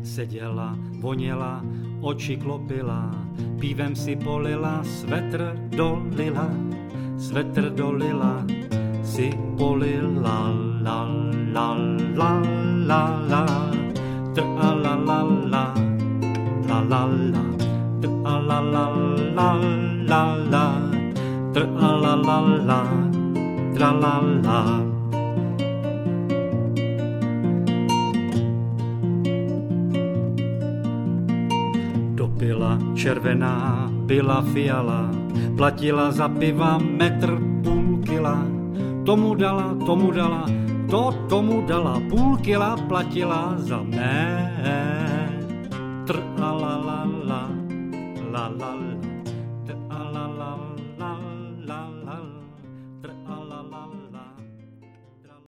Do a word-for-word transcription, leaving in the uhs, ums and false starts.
Seděla, voněla, oči klopila, pívem si polila, svetr dolila, svetr dolila, si polila, la la la la la, tra la la la, la la la, tra la la la la la, tra la la la, tra la la. Byla červená, byla fiala, platila za piva metr půl kila. Tomu dala, tomu dala, to tomu dala, půl kila platila za mé. Tr la la la la, la la la.